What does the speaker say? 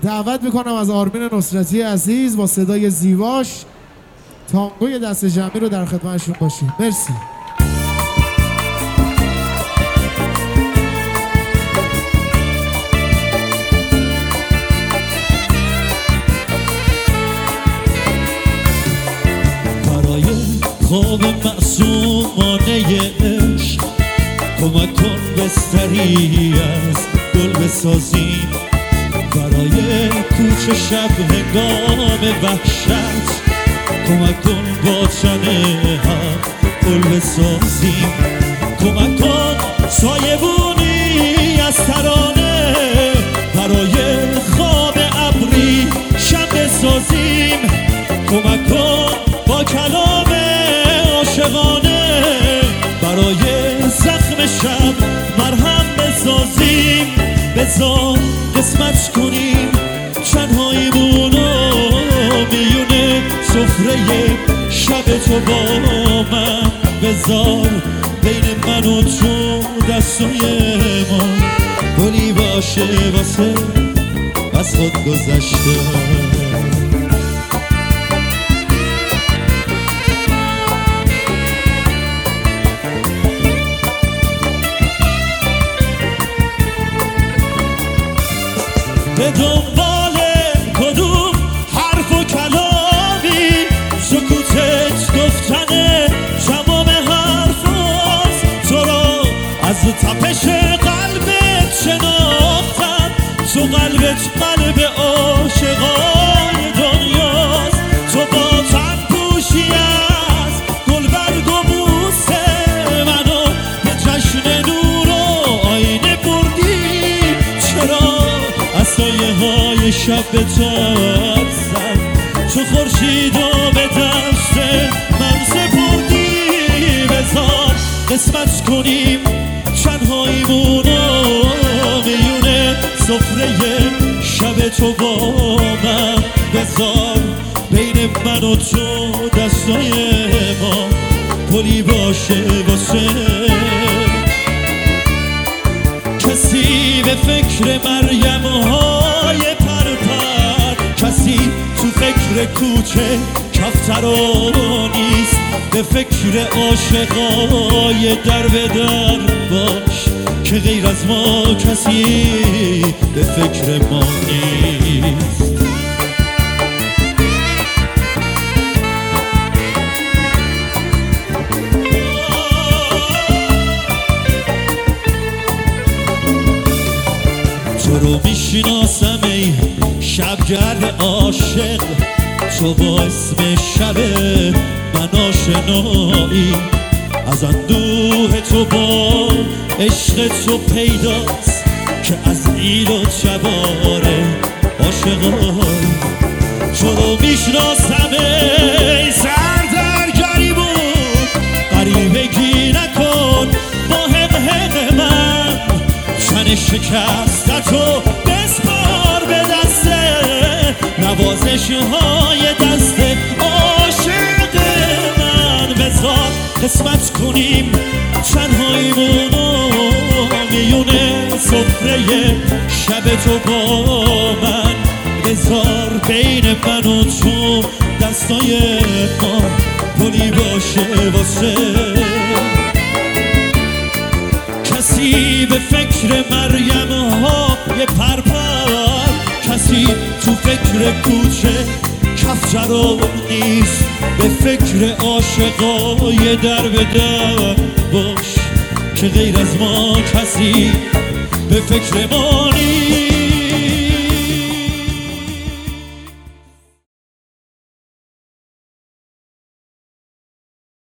دعوت میکنم از آرمین نصرتی عزیز با صدای زیباش تانگوی دست جمعی رو در خدمتشون باشیم. مرسی. برای خواب معصومانه عشق کمک کن بستری از گل بسازیم، برای کوچه شب هنگام وحشت کمک کن با تنه هم گل بسازیم، کمک کن سایبونی از ترانه برای خواب ابری شب بسازیم، کمک کن با کلام عاشقانه برای زخم شب مرهم بسازیم، بذار قسمت کنیم تنهاییمونو میونه سفره شب تو با من، بذار بین من و تو دستای ما گلی باشه واسه از خود گذشته. به دنبال کدوم حرف و کلامی سکوتت گفتن تمام حرف هست، تو را از تپش قلبت شناختم، تو قلبت قلب عاشقای دنیاست، تو با تن پوشی از گلبرگ و بوسه منو به جشن نور و آینه بردی، چرا سایه های شب به تاب زد، تو خورشید و به دست من سپردی، بذار قسمت کنیم تنهاییمونو میونه سفره شب تو با من، بذار بین من و تو دستای ما پلی باشه واسه کسی به فکر مریم های پرپر، کسی تو فکر کوچه کفترا نیست، به فکر عاشقای در به در باش که غیر از ما کسی به فکر ما نیست. تو رو میشناسم ای شبگرد عاشق، تو با اسم شب من آشنایی، از اندوه تو با عشق تو پیداست که از ایل و جواره عاشقایی، تو رو میشناسم ای سردرگری بود غریبگی نکن با حق من، تن شکستتو بسپار به دسته نوازش های دست عاشق من، بذار قسمت کنیم تنهاییمونو میونه سفره شب تو با من، بذار بین من و تو دستای ما پلی باشه واسه کسی به فکر مریم های پرپر، کسی تو فکر کوچه کفترا نیست، به فکر عاشقای در به در باش که غیر از ما کسی به فکر ما نیست.